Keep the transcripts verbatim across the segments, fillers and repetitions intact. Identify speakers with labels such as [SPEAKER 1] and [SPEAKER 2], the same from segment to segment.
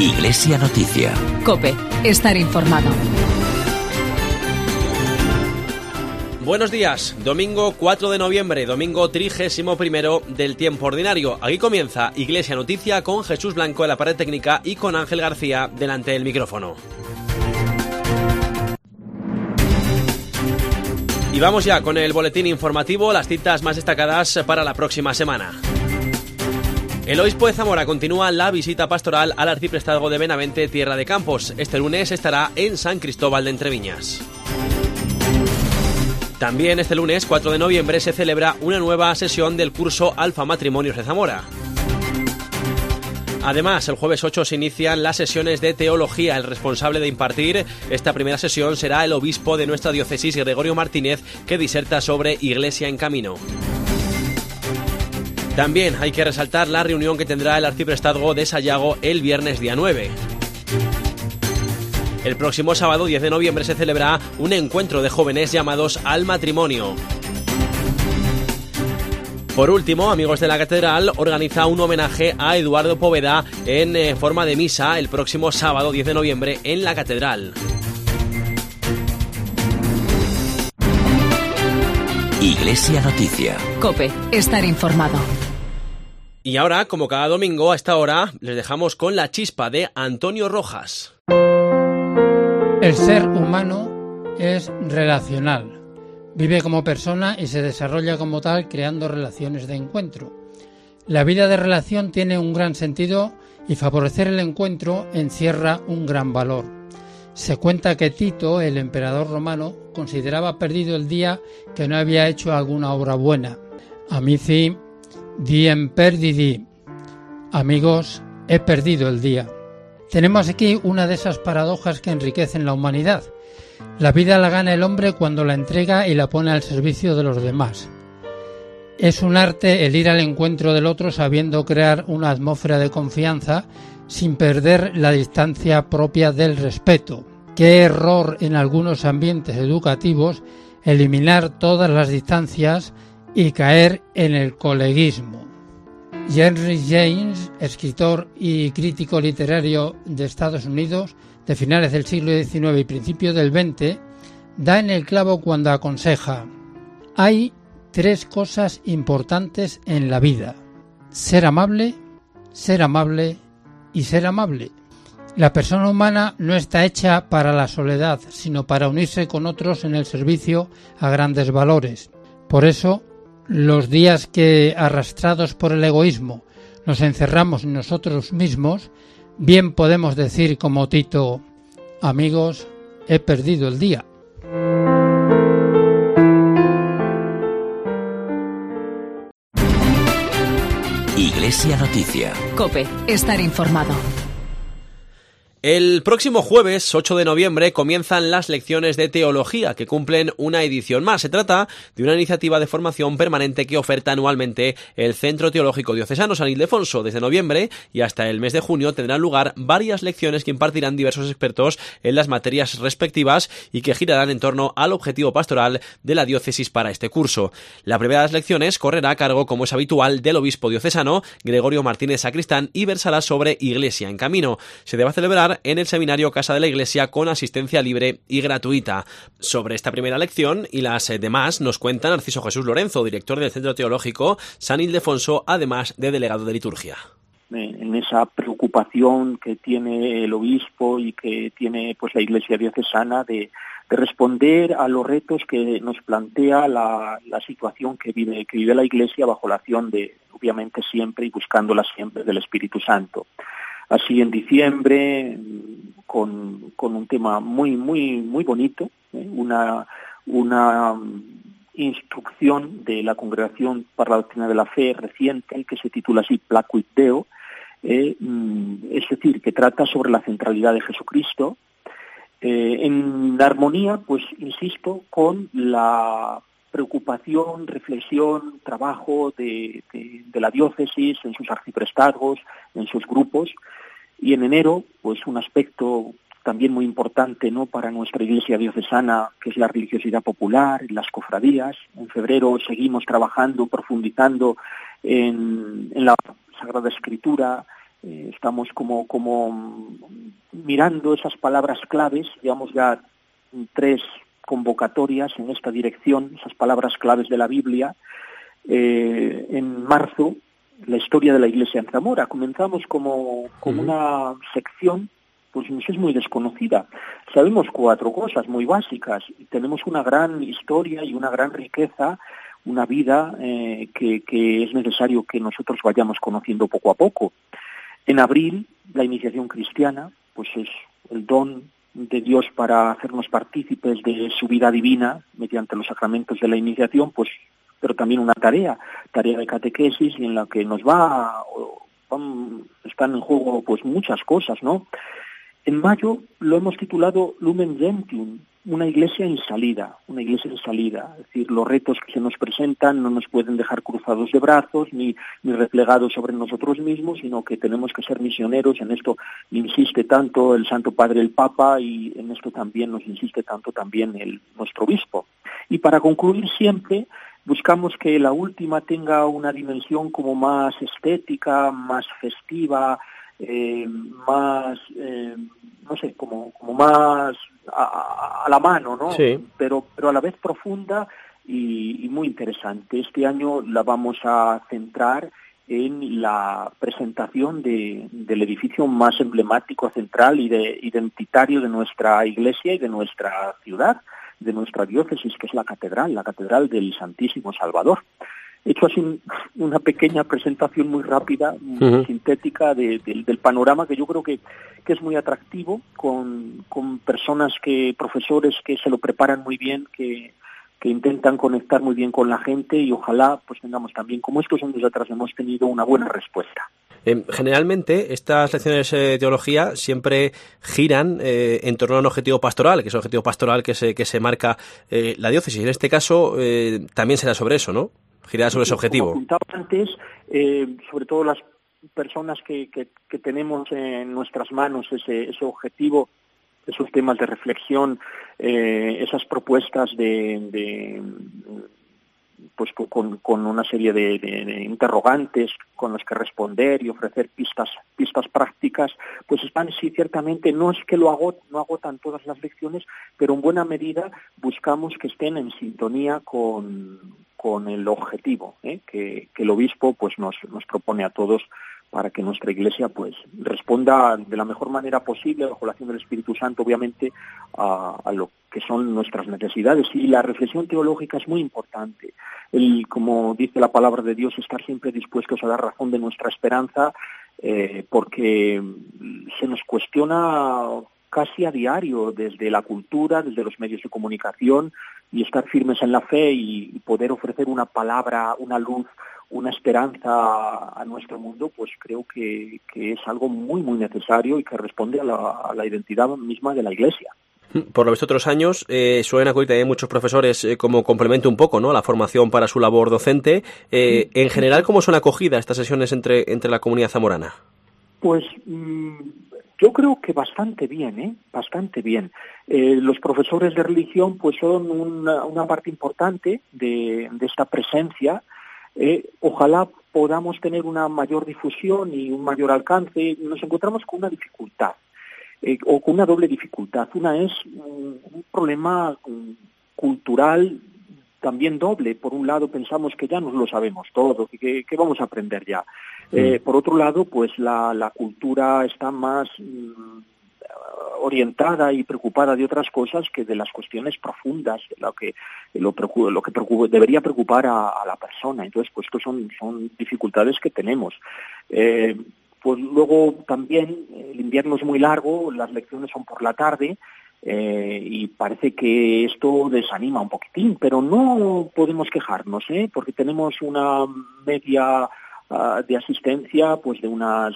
[SPEAKER 1] Iglesia Noticia.
[SPEAKER 2] COPE. Estar informado.
[SPEAKER 3] Buenos días, domingo cuatro de noviembre, domingo trigésimo primero del tiempo ordinario. Aquí comienza Iglesia Noticia con Jesús Blanco en la pared técnica y con Ángel García delante del micrófono. Y vamos ya con el boletín informativo, las citas más destacadas para la próxima semana. El obispo de Zamora continúa la visita pastoral al arciprestazgo de Benavente, Tierra de Campos. Este lunes estará en San Cristóbal de Entreviñas. También este lunes, cuatro de noviembre, se celebra una nueva sesión del curso Alfa Matrimonios de Zamora. Además, el jueves ocho se inician las sesiones de teología. El responsable de impartir esta primera sesión será el obispo de nuestra diócesis, Gregorio Martínez, que diserta sobre Iglesia en Camino. También hay que resaltar la reunión que tendrá el arciprestazgo de Sayago el viernes día nueve. El próximo sábado diez de noviembre se celebrará un encuentro de jóvenes llamados al matrimonio. Por último, Amigos de la Catedral organiza un homenaje a Eduardo Poveda en eh, forma de misa el próximo sábado diez de noviembre en la Catedral.
[SPEAKER 1] Iglesia Noticia.
[SPEAKER 2] COPE. Estar informado.
[SPEAKER 3] Y ahora, como cada domingo a esta hora, les dejamos con la chispa de Antonio Rojas.
[SPEAKER 4] El ser humano es relacional. Vive como persona y se desarrolla como tal creando relaciones de encuentro. La vida de relación tiene un gran sentido y favorecer el encuentro encierra un gran valor. Se cuenta que Tito, el emperador romano, consideraba perdido el día que no había hecho alguna obra buena. Amici diem perdidi. Amigos, he perdido el día. Tenemos aquí una de esas paradojas que enriquecen la humanidad. La vida la gana el hombre cuando la entrega y la pone al servicio de los demás. Es un arte el ir al encuentro del otro sabiendo crear una atmósfera de confianza sin perder la distancia propia del respeto. Qué error en algunos ambientes educativos eliminar todas las distancias y caer en el coleguismo. Henry James, escritor y crítico literario de Estados Unidos de finales del siglo diecinueve y principios del veinte, da en el clavo cuando aconseja: hay tres cosas importantes en la vida: ser amable, ser amable y ser amable. La persona humana no está hecha para la soledad, sino para unirse con otros en el servicio a grandes valores. Por eso, los días que, arrastrados por el egoísmo, nos encerramos en nosotros mismos, bien podemos decir como Tito: amigos, he perdido el día.
[SPEAKER 1] Iglesia Noticia.
[SPEAKER 2] COPE. Estar informado.
[SPEAKER 3] El próximo jueves, ocho de noviembre, comienzan las lecciones de teología, que cumplen una edición más. Se trata de una iniciativa de formación permanente que oferta anualmente el Centro Teológico Diocesano San Ildefonso. Desde noviembre y hasta el mes de junio tendrán lugar varias lecciones que impartirán diversos expertos en las materias respectivas y que girarán en torno al objetivo pastoral de la diócesis para este curso. La primera de las lecciones correrá a cargo, como es habitual, del obispo diocesano, Gregorio Martínez Sacristán, y versará sobre Iglesia en Camino. Se debe celebrar en el seminario Casa de la Iglesia con asistencia libre y gratuita. Sobre esta primera lección y las demás nos cuenta Narciso Jesús Lorenzo, director del Centro Teológico San Ildefonso, además de delegado de liturgia.
[SPEAKER 5] En esa preocupación que tiene el obispo y que tiene pues la Iglesia diocesana de, de responder a los retos que nos plantea la, la situación que vive, que vive la Iglesia bajo la acción de, obviamente siempre y buscándola siempre, del Espíritu Santo. Así en diciembre, con, con un tema muy muy muy bonito, ¿eh? una una instrucción de la Congregación para la Doctrina de la Fe reciente que se titula así Placuit Deo, eh, es decir, que trata sobre la centralidad de Jesucristo, eh, en armonía, pues insisto, con la preocupación, reflexión, trabajo de, de, de la diócesis en sus arciprestazgos, en sus grupos. Y en enero, pues un aspecto también muy importante, ¿no?, para nuestra Iglesia diocesana, que es la religiosidad popular, las cofradías. En febrero seguimos trabajando, profundizando en, en la Sagrada Escritura, Eh, estamos como, como mirando esas palabras claves, llevamos ya tres convocatorias en esta dirección, esas palabras claves de la Biblia. Eh, en marzo, la historia de la Iglesia en Zamora. Comenzamos como, como uh-huh. una sección, pues nos es muy desconocida. Sabemos cuatro cosas muy básicas. Tenemos una gran historia y una gran riqueza, una vida eh, que, que es necesario que nosotros vayamos conociendo poco a poco. En abril, la iniciación cristiana, pues es el don de Dios para hacernos partícipes de su vida divina mediante los sacramentos de la iniciación, pues pero también una tarea, tarea de catequesis, en la que nos va, van, están en juego pues muchas cosas, ¿no? En mayo lo hemos titulado Lumen Gentium, una iglesia en salida, una iglesia en salida, es decir, los retos que se nos presentan no nos pueden dejar cruzados de brazos ni, ni replegados sobre nosotros mismos, sino que tenemos que ser misioneros. En esto insiste tanto el Santo Padre, el Papa, y en esto también nos insiste tanto también el nuestro obispo. Y para concluir siempre, buscamos que la última tenga una dimensión como más estética, más festiva, eh, más, eh, no sé, como, como más a, a la mano, ¿no?
[SPEAKER 3] Sí.
[SPEAKER 5] Pero, pero a la vez profunda y, y muy interesante. Este año la vamos a centrar en la presentación de, del edificio más emblemático, central y de, identitario de nuestra iglesia y de nuestra ciudad, de nuestra diócesis, que es la catedral, la catedral del Santísimo Salvador. He hecho así una pequeña presentación muy rápida, muy uh-huh. sintética de, de, del panorama, que yo creo que, que es muy atractivo, con, con personas, que profesores que se lo preparan muy bien, que, que intentan conectar muy bien con la gente, y ojalá pues tengamos también, como estos años atrás hemos tenido, una buena respuesta.
[SPEAKER 3] Eh, generalmente estas lecciones de teología siempre giran eh, en torno a un objetivo pastoral, que es el objetivo pastoral que se, que se marca eh, la diócesis. En este caso eh, también será sobre eso, ¿no? Girará sobre ese objetivo.
[SPEAKER 5] Como comentaba antes, eh, sobre todo las personas que, que, que tenemos en nuestras manos ese, ese objetivo, esos temas de reflexión, eh, esas propuestas de, de pues con, con una serie de, de, de interrogantes con los que responder y ofrecer pistas pistas prácticas, pues están, sí, ciertamente, no es que lo agot, no agotan todas las lecciones, pero en buena medida buscamos que estén en sintonía con, con el objetivo ¿eh? que, que el obispo pues nos, nos propone a todos, para que nuestra Iglesia pues responda de la mejor manera posible, bajo la acción del Espíritu Santo, obviamente, a, a lo que son nuestras necesidades. Y la reflexión teológica es muy importante. El, como dice la palabra de Dios, estar siempre dispuestos a dar razón de nuestra esperanza, eh, porque se nos cuestiona casi a diario, desde la cultura, desde los medios de comunicación, y estar firmes en la fe y, y poder ofrecer una palabra, una luz, una esperanza a nuestro mundo, pues creo que, que es algo muy, muy necesario y que responde a la, a la identidad misma de la Iglesia.
[SPEAKER 3] Por lo visto, otros años eh, suelen acudir también muchos profesores eh, como complemento un poco, ¿no?, a la formación para su labor docente. Eh, en general, ¿cómo son acogidas estas sesiones entre, entre la comunidad zamorana?
[SPEAKER 5] Pues mmm, yo creo que bastante bien, ¿eh? Bastante bien. Eh, los profesores de religión pues son una, una parte importante de, de esta presencia. Eh, ojalá podamos tener una mayor difusión y un mayor alcance. Nos encontramos con una dificultad, eh, o con una doble dificultad. Una es un, un problema um, cultural también doble. Por un lado, pensamos que ya nos lo sabemos todo, que, que vamos a aprender ya. Eh, por otro lado, pues la, la cultura está más um, orientada y preocupada de otras cosas que de las cuestiones profundas, de lo que lo, preocupa, lo que preocupa, debería preocupar a, a la persona. Entonces, pues estos son, son dificultades que tenemos. Eh, pues luego también el invierno es muy largo, las lecciones son por la tarde, eh, y parece que esto desanima un poquitín, pero no podemos quejarnos, ¿eh? Porque tenemos una media de asistencia pues de unas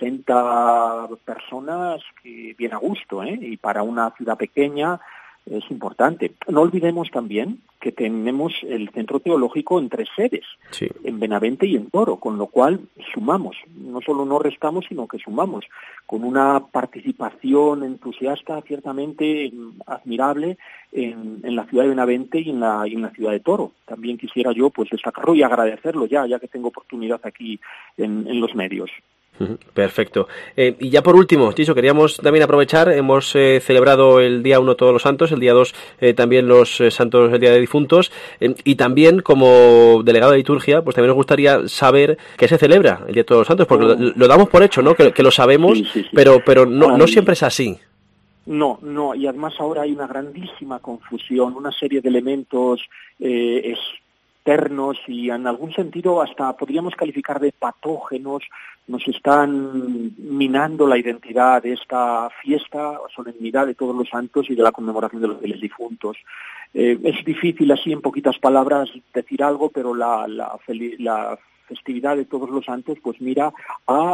[SPEAKER 5] sesenta personas, que viene a gusto, ¿eh? Y para una ciudad pequeña es importante. No olvidemos también que tenemos el centro teológico en tres sedes, sí, en Benavente y en Toro, con lo cual sumamos, no solo no restamos, sino que sumamos, con una participación entusiasta ciertamente admirable en, en la ciudad de Benavente y en la, y en la ciudad de Toro. También quisiera yo pues destacarlo y agradecerlo ya, ya que tengo oportunidad aquí en, en los medios.
[SPEAKER 3] Perfecto. Eh, y ya por último, Chicho, queríamos también aprovechar, hemos eh, celebrado el día uno Todos los Santos, el día dos eh, también los eh, Santos, el Día de Difuntos, eh, y también como delegado de liturgia, pues también nos gustaría saber qué se celebra el Día de Todos los Santos, porque oh. lo, lo damos por hecho, ¿no? Que, que lo sabemos, sí, sí, sí. pero pero no, no siempre es así.
[SPEAKER 5] No, no, y además ahora hay una grandísima confusión, una serie de elementos eh, externos y en algún sentido hasta podríamos calificar de patógenos, nos están minando la identidad de esta fiesta o solemnidad de Todos los Santos y de la conmemoración de los fieles difuntos. Eh, es difícil así en poquitas palabras decir algo, pero la, la, la festividad de Todos los Santos pues mira a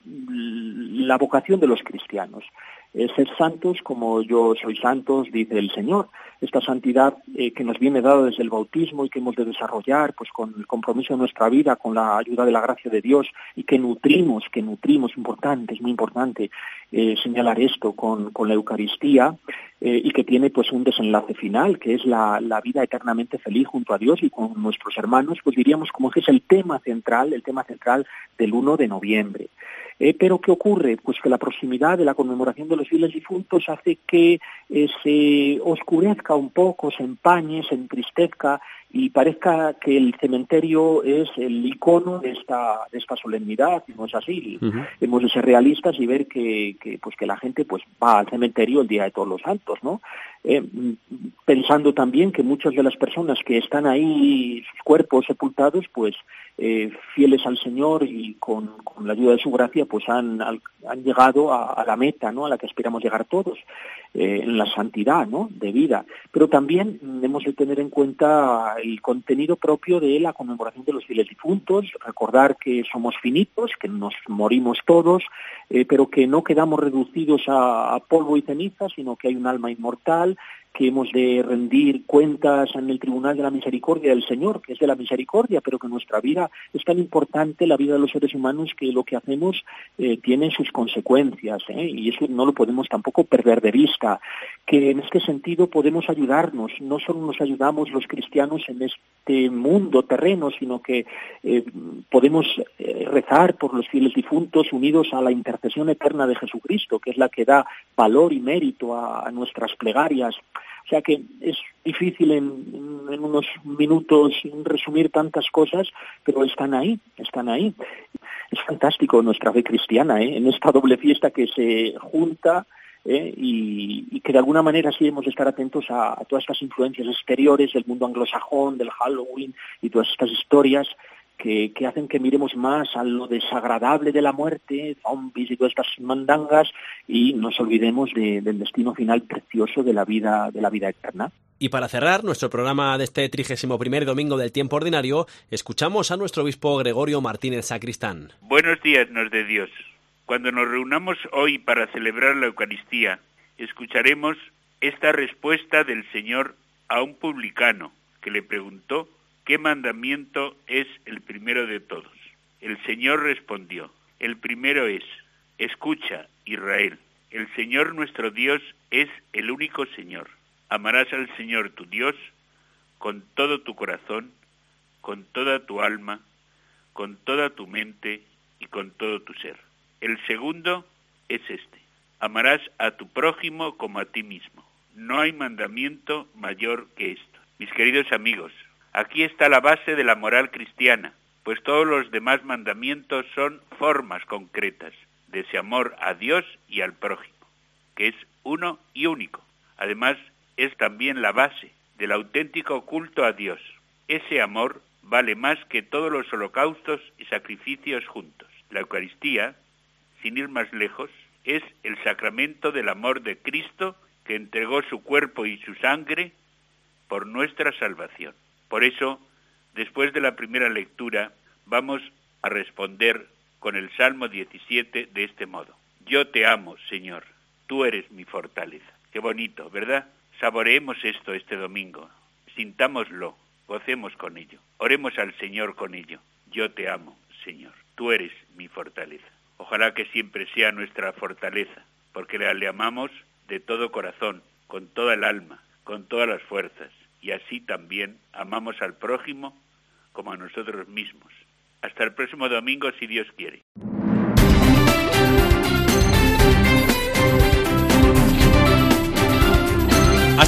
[SPEAKER 5] la vocación de los cristianos. Eh, ser santos como yo soy santos, dice el Señor. Esta santidad eh, que nos viene dada desde el bautismo y que hemos de desarrollar pues con el compromiso de nuestra vida, con la ayuda de la gracia de Dios y que nutrimos, que nutrimos, importante, es muy importante eh, señalar esto con, con la Eucaristía eh, y que tiene pues un desenlace final, que es la, la vida eternamente feliz junto a Dios y con nuestros hermanos, pues diríamos como que es el tema central, el tema central del uno de noviembre. Eh, pero ¿qué ocurre? Pues que la proximidad de la conmemoración de los fieles difuntos hace que eh, se oscurezca un poco, se empañe, se entristezca y parezca que el cementerio es el icono de esta de esta solemnidad, y no es así. Uh-huh. Hemos de ser realistas y ver que, que pues que la gente pues va al cementerio el día de Todos los Santos, ¿no? Eh, pensando también que muchas de las personas que están ahí, sus cuerpos sepultados, pues eh, fieles al Señor y con, con la ayuda de su gracia, pues han, han llegado a, a la meta, ¿no? A la que aspiramos llegar todos, eh, en la santidad, ¿no? De vida. Pero también hemos de tener en cuenta el contenido propio de la conmemoración de los fieles difuntos, recordar que somos finitos, que nos morimos todos, eh, pero que no quedamos reducidos a, a polvo y ceniza, sino que hay un alma inmortal, que hemos de rendir cuentas en el Tribunal de la Misericordia del Señor, que es de la misericordia, pero que nuestra vida es tan importante, la vida de los seres humanos, que lo que hacemos eh, tiene sus consecuencias, ¿eh? Y eso no lo podemos tampoco perder de vista, que en este sentido podemos ayudarnos, no solo nos ayudamos los cristianos en este mundo terreno, sino que eh, podemos eh, rezar por los fieles difuntos unidos a la intercesión eterna de Jesucristo, que es la que da valor y mérito a, a nuestras plegarias. O sea que es difícil en, en unos minutos resumir tantas cosas, pero están ahí, están ahí. Es fantástico nuestra fe cristiana, ¿eh? En esta doble fiesta que se junta ¿eh? y, y que de alguna manera sí hemos de estar atentos a, a todas estas influencias exteriores del mundo anglosajón, del Halloween y todas estas historias que, que hacen que miremos más a lo desagradable de la muerte, zombies y todas estas mandangas, y nos olvidemos de, del destino final precioso de la vida, de la vida eterna.
[SPEAKER 3] Y para cerrar nuestro programa de este trigésimo primer domingo del tiempo ordinario, escuchamos a nuestro obispo Gregorio Martínez Sacristán.
[SPEAKER 6] Buenos días, nos de Dios. Cuando nos reunamos hoy para celebrar la Eucaristía, escucharemos esta respuesta del Señor a un publicano que le preguntó ¿qué mandamiento es el primero de todos? El Señor respondió, el primero es, escucha, Israel, el Señor nuestro Dios es el único Señor. Amarás al Señor tu Dios con todo tu corazón, con toda tu alma, con toda tu mente y con todo tu ser. El segundo es este, amarás a tu prójimo como a ti mismo. No hay mandamiento mayor que esto. Mis queridos amigos, aquí está la base de la moral cristiana, pues todos los demás mandamientos son formas concretas de ese amor a Dios y al prójimo, que es uno y único. Además, es también la base del auténtico culto a Dios. Ese amor vale más que todos los holocaustos y sacrificios juntos. La Eucaristía, sin ir más lejos, es el sacramento del amor de Cristo que entregó su cuerpo y su sangre por nuestra salvación. Por eso, después de la primera lectura, vamos a responder con el Salmo diecisiete de este modo. Yo te amo, Señor, tú eres mi fortaleza. Qué bonito, ¿verdad? Saboreemos esto este domingo, sintámoslo, gocemos con ello, oremos al Señor con ello. Yo te amo, Señor, tú eres mi fortaleza. Ojalá que siempre sea nuestra fortaleza, porque le amamos de todo corazón, con toda el alma, con todas las fuerzas. Y así también amamos al prójimo como a nosotros mismos. Hasta el próximo domingo, si Dios quiere.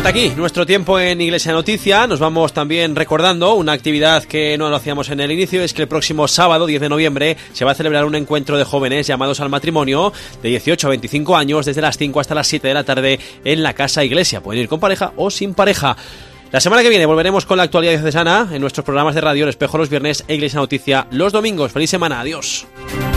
[SPEAKER 3] Hasta aquí nuestro tiempo en Iglesia Noticia. Nos vamos también recordando una actividad que no lo hacíamos en el inicio, es que el próximo sábado diez de noviembre se va a celebrar un encuentro de jóvenes llamados al matrimonio de dieciocho a veinticinco años desde las cinco hasta las siete de la tarde en la Casa Iglesia. Pueden ir con pareja o sin pareja. La semana que viene volveremos con la actualidad diocesana en nuestros programas de radio El Espejo los viernes e Iglesia Noticia los domingos. ¡Feliz semana! ¡Adiós!